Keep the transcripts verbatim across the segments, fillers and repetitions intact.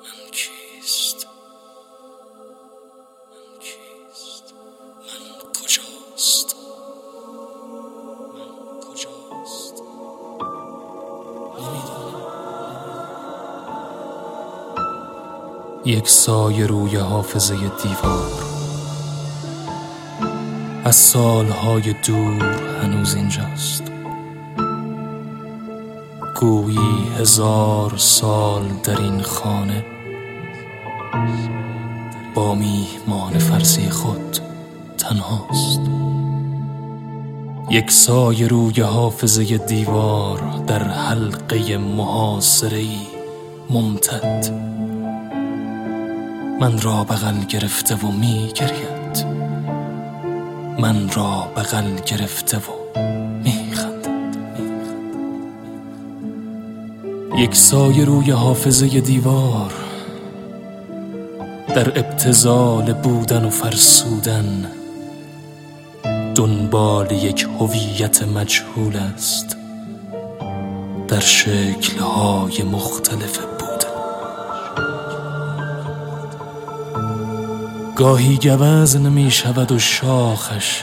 من کیست؟ من کیست؟ من کجاست؟ من کجاست؟ نمیدانم. یک سایه روی حافظه دیوار، از سالهای دور هنوز اینجاست. گویی هزار سال در این خانه با میهمان فرضی خود تنهاست. یک سایه روی حافظه دیوار در حلقه محاصره‌ای ممتد من را بغل گرفته و می گرید، من را بغل گرفته و می خندد. یک سایه روی حافظه دیوار در ابتذال بودن و فرسودن دنبال یک هویت مجهول است در شکل‌های مختلف بودن. گاهی گوز نمی شود و شاخش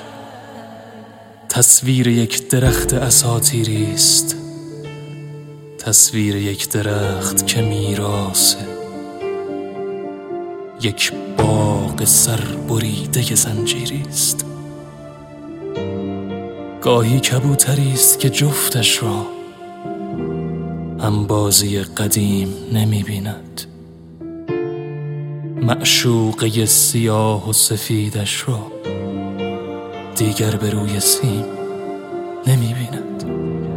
تصویر یک درخت اساطیری است، تصویر یک درخت که میراث یک باغ سربریده زنجیری است. گاهی کبوتری است که جفتش را انبازی قدیم نمی بیند، معشوقه سیاه و سفیدش را دیگر به روی سیم نمی بیند.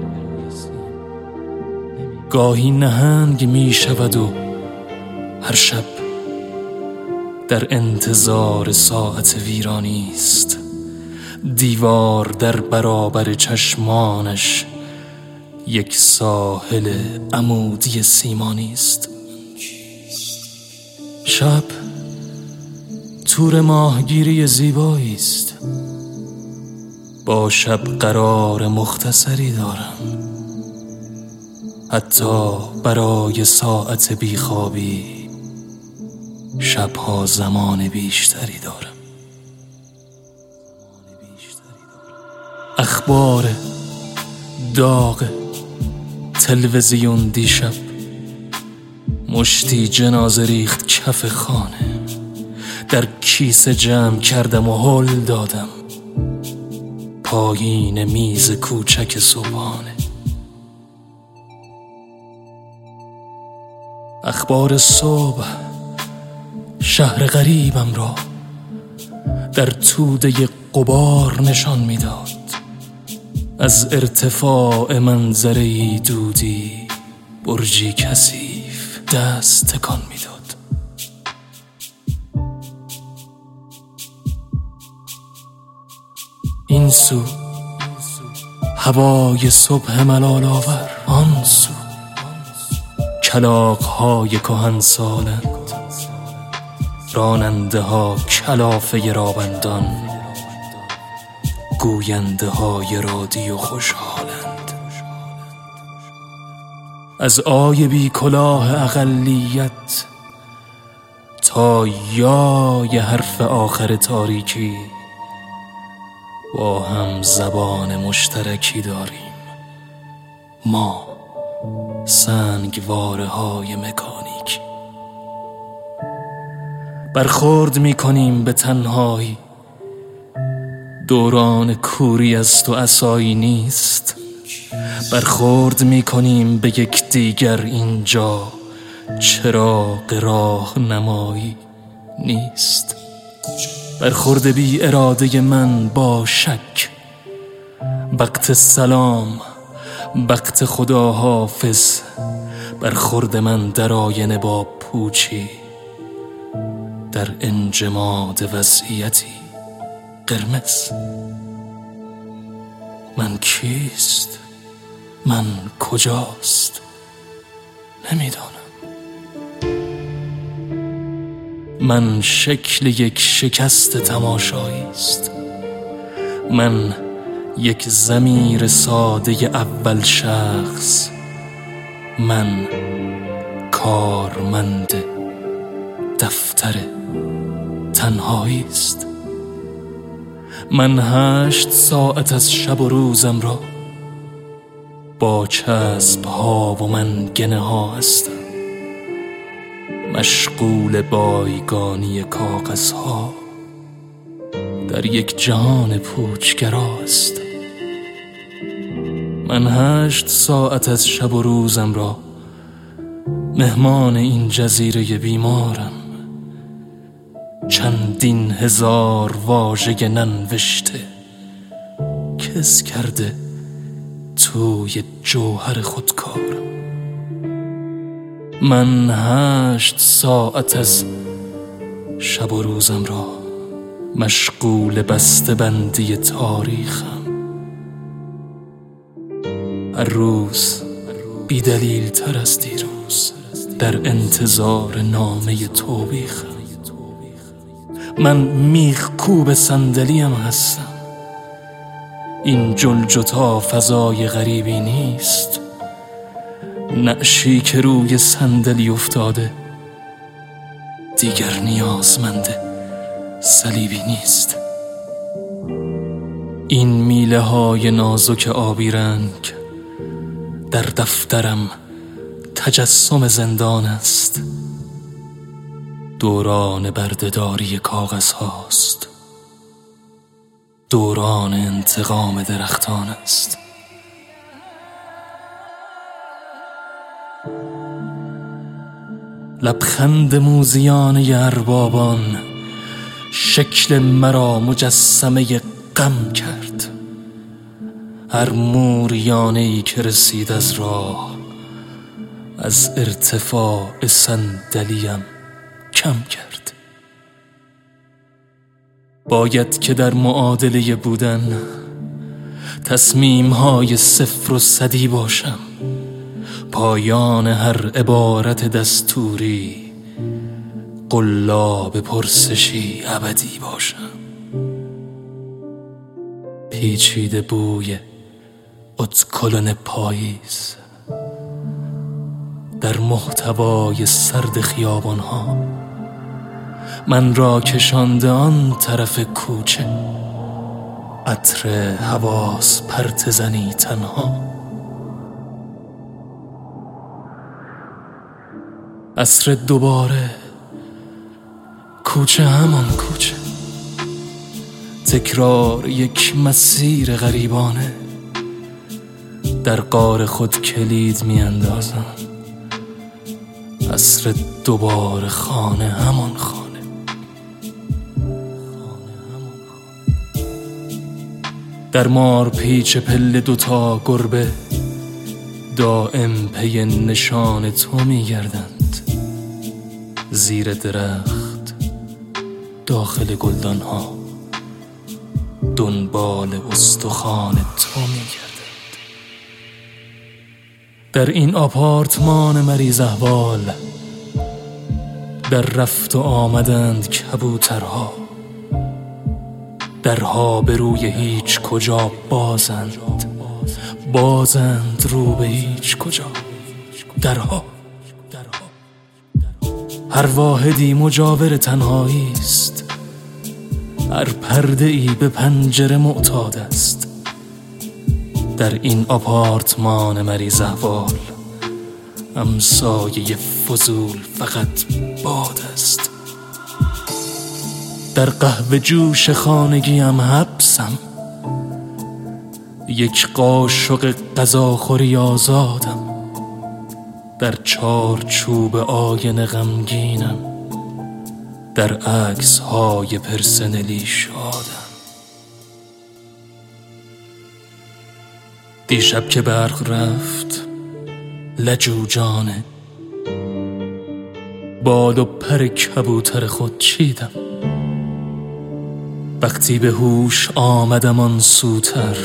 گاهی نهنگ می شود و هر شب در انتظار ساعت ویرانی است. دیوار در برابر چشمانش یک ساحل عمودی سیمانی است. شب تور ماهگیری زیبایی است. با شب قرار مختصری دارم، حتی برای ساعت بیخوابی شبها زمان بیشتری دارم. اخبار داغ تلویزیون دیشب مشتی جنازه ریخت کف خانه. در کیسه جمع کردم و هل دادم پایین میز کوچک صبحانه. اخبار صبح شهر غریبم را در توده غبار نشان میداد. از ارتفاع منظره‌ای دودی برجی کثیف دست تکان میداد. این سو هوای صبح ملال آور، آن سو کلاغ‌های کهنسالند، راننده ها کلافه رابندان، گوینده های رادیو خوشحالند. از آی بی کلاه اقلیت تا یای حرف آخر تاریکی با هم زبان مشترکی داریم. ما سنگواره های مکانیکی برخورد می کنیم به تنهایی. دوران کوری است و عصایی نیست. برخورد می کنیم به یک دیگر، اینجا چراغ راه نمایی نیست. برخورد بی اراده من با شک، وقت سلام، وقت خدا حافظ. برخورد من در آینه با پوچی، در انجماد وضعیتی قرمز. من کیست؟ من کجاست؟ نمیدانم. من شکل یک شکست تماشایی است. من یک ضمیر ساده اول شخص. من کارمند دفتر تنهایی است. من هشت ساعت از شب و روزم را با چسب ها و منگنه ها هستم، مشغول بایگانی کاغذ ها در یک جهان پوچگرا هستم. من هشت ساعت از شب و روزم را مهمان این جزیره بیمارم، چندین هزار واژه ننوشته کس کرده توی جوهر خودکارم. من هشت ساعت از شب و روزم را مشغول بسته بندی تاریخم، هر روز بی دلیل تر از دیروز در انتظار نامه توبیخم. من میخ کوب صندلیم هستم، این جلجتا فضای غریبی نیست، نعشی که روی صندلی افتاده دیگر نیازمند صلیبی نیست. این میله های نازک آبی رنگ در دفترم تجسم زندان است، دوران بردهداری کاغذ هاست، دوران انتقام درختان است. لبخند موذیانه اربابان شکل مرا مجسمه غم کرد، هر موریانه‌ای که رسید از راه از ارتفاع صندلیم کم کرد. باید که در معادله بودن تصمیم‌های صفر و صدی باشم، پایان هر عبارت دستوری قلاب پرسشی ابدی باشم. پیچیده بوی ادکلن پاییز در محتوای سرد خیابان‌ها من را کشانده آن طرف کوچه، عطر حواس پرت زنی تنها. عصر دوباره، کوچه همان کوچه، تکرار یک مسیر غریبانه، در غار خود کلید می اندازم. عصر دوباره، خانه همان خانه. در مار پیچ پله دوتا گربه دائم پی نشان تو می گردند، زیر درخت، داخل گلدان ها دنبال استخوان تو می گردند. در این آپارتمان مریض احوال در رفت و آمدند کبوترها، درها به روی هیچ کجا بازند، بازند رو به هیچ کجا درها. هر واحدی مجاور تنهایی است، هر پرده ای به پنجره معتاد است. در این آپارتمان مریض احوال همسایه فضول فقط باد است. در قهوه جوش خانگیم حبسم، یک قاشق غذاخوری آزادم. در چارچوب آینه غمگینم، در عکس های پرسنلی شادم. دیشب که برق رفت لجوجانه بال و پر کبوتر خود چیدم. وقتی به هوش آمدم آن سوتر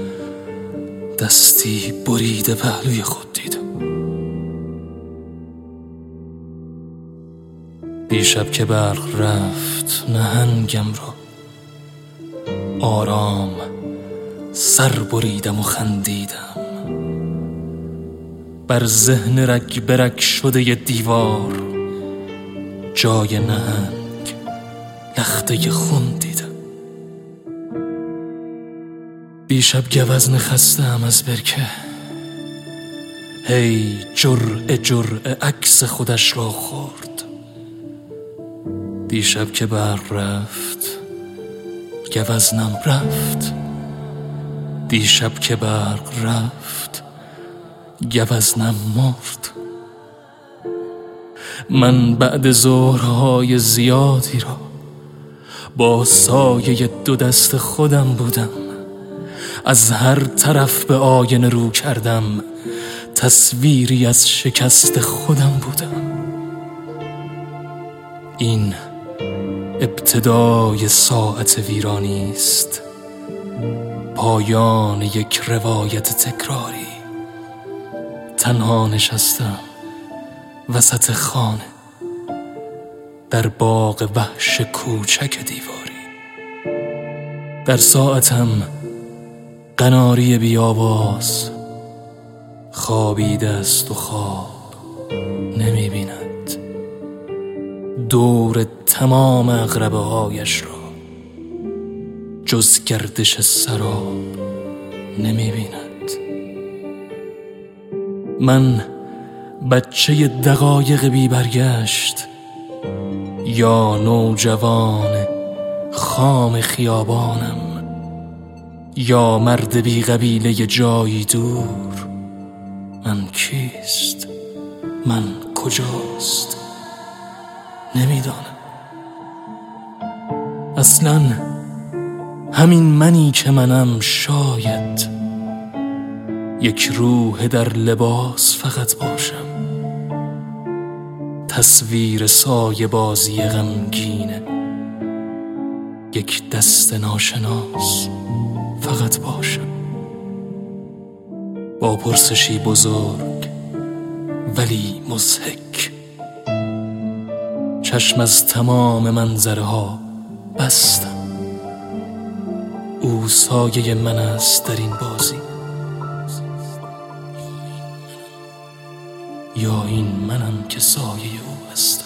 دستی بریده پهلوی خود دیدم. دیشب که برق رفت نهنگم را آرام سر بریدم و خندیدم. بر ذهن رگ برگ شده ی دیوار جای نهنگ لخته خون دیدم. دیشب گوزن خستم از برکه، هی جرعه جرعه عکس خودش را خورد. دیشب که برق رفت گوزنم رفت، دیشب که برق رفت گوزنم مرد. من بعد ظهرهای زیادی را با سایه دو دست خودم بودم، از هر طرف به آینه رو کردم، تصویری از شکست خودم بودم. این ابتدای ساعت ویرانی است، پایان یک روایت تکراری. تنها نشستم وسط خانه، در باغ وحش کوچک دیواری. در ساعتم قناری بی‌آواز خوابیده است و خواب نمی بیند، دور تمام عقربه هایش را جز گردش سراب نمی بیند. من بچه دقایق بی برگشت، یا نوجوان خام خیابانم، یا مرد بی قبیله جایی دور. من کیست؟ من کجاست؟ نمیدانم. اصلاً همین منی که منم، شاید یک روح در لباس فقط باشم، تصویر سایه بازی غمگینه، یک دست ناشناس فقط باشم، با پرسشی بزرگ ولی مضحک. چشم از تمام منظره ها بستم، او سایه من است در این بازی، یا این منم که سایه او هستم.